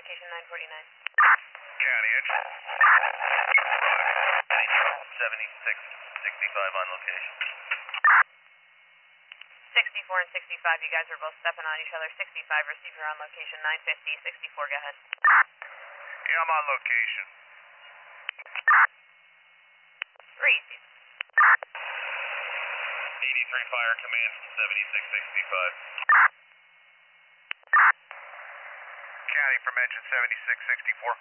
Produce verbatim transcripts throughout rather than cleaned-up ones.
location nine forty-nine. County engine. seventy-six sixty-five on location. sixty-four and sixty-five, you guys are both stepping on each other. sixty-five, receiver on location nine fifty, sixty-four, go ahead. Yeah, I'm on location. Receive. eighty-three Fire Command from seventy-six sixty-five. County from engine seventy-six sixty-four.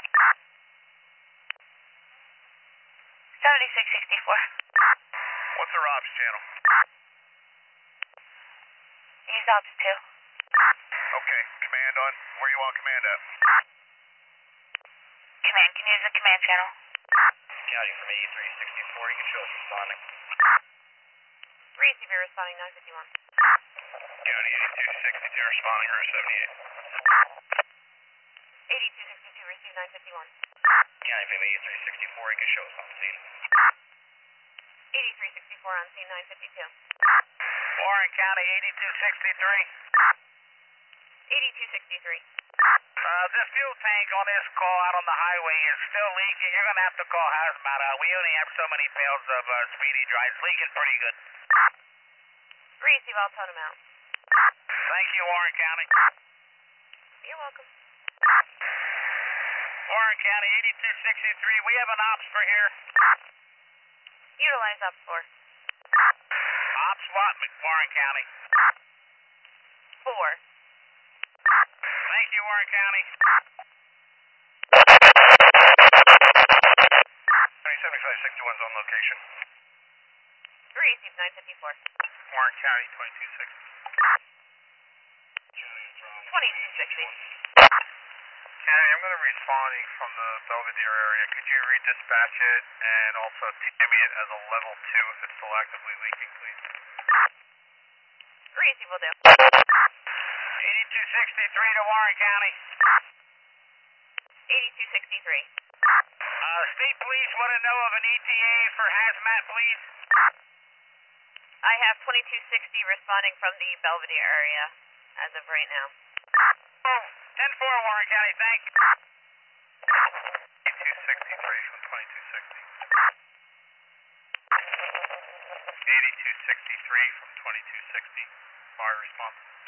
seventy-six sixty-four. What's our ops channel? Use ops two. Okay, command on. Where you want command at? Command, can you use the command channel? County from eighty-three sixty-four, you can show us responding. Receiver responding nine fifty-one. County eighty-two sixty-two responding, Route seventy-eight. eighty-two sixty-two, receive nine fifty-one. County from eighty-three sixty-four, you can show us on scene. eighty-three sixty-four on scene nine fifty-two. Warren County eighty-two sixty-three. eighty-two sixty-three. Uh, this fuel tank on this call out on the highway is still leaking. You're going to have to call hazmat out. We only have so many pails of uh, speedy dry. It's leaking pretty good. Receive, I'll tone him out. Thank you, Warren County. You're welcome. Warren County eighty-two sixty-three. We have an ops for here. Utilize ops four. Ops what, Warren County? Four. Thank you, Warren County. seventy-five sixty-one's on location. Receive nine fifty-four. Warren County twenty-two sixty. twenty-two sixty. County, I'm going to be responding from the Belvedere area. Could you redispatch it and also Tammy it as a level two if it's still actively leaking, please? Receive will do. eighty-two sixty-three to Warren County. eighty-two sixty-three. Uh, state police want to know of an E T A for hazmat, please. I have twenty-two sixty responding from the Belvedere area as of right now. Oh, ten four Warren County, thanks. eighty-two sixty-three from twenty-two sixty. eighty-two sixty-three from twenty-two sixty. Fire response.